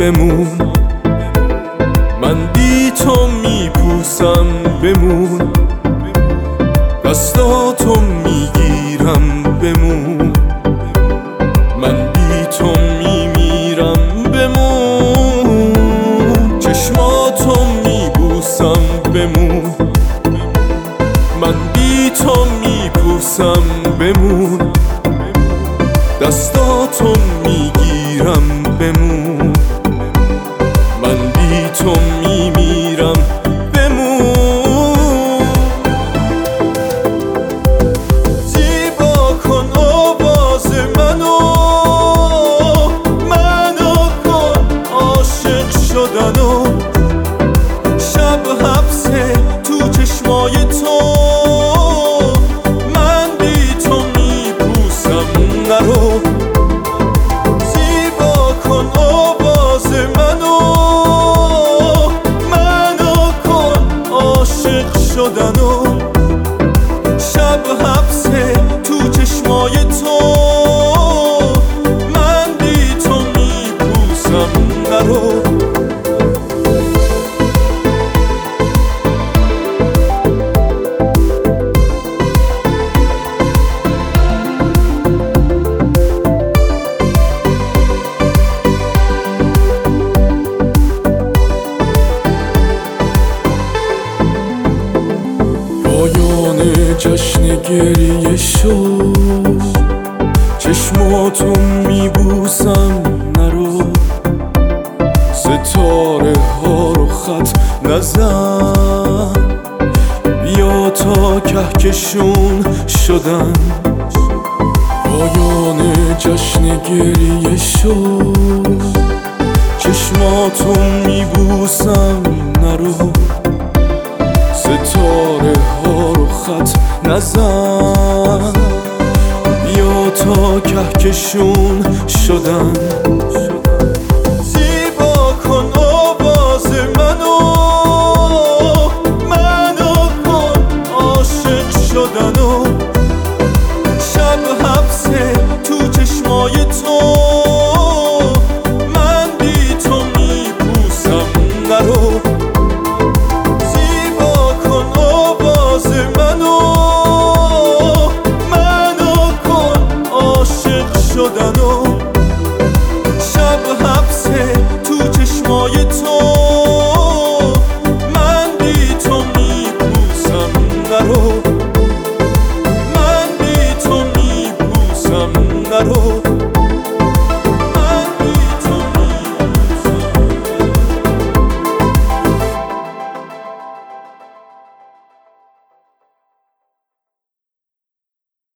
بمون، من بی تو میپوسم بمون، دستاتو میگیرم بمون، من بی تو میمیرم بمون، چشماتو میبوسم بمون، من بی تو میپوسم بمون، دستاتو میگیرم بمون، من بی تو میمیرم بمون. زیبا کن آواز منو کن عاشق شدنو، شب حبسه تو چشمای تو، من بی تو میپوسم نرو. زیبا کن آواز منو کن عاشق شدنو، شب حبسه تو چشمای تو، من بی تو میپوسم نرو. پایان جشن گریه شد، چشماتو میبوسم نرو، ستاره ها رو خط نزن، بیا تا کهکشون شدن. پایان جشن گریه شد، چشماتو میبوسم نرو، ستاره ها رو خط نزن، بیا تا کهکشون شدن.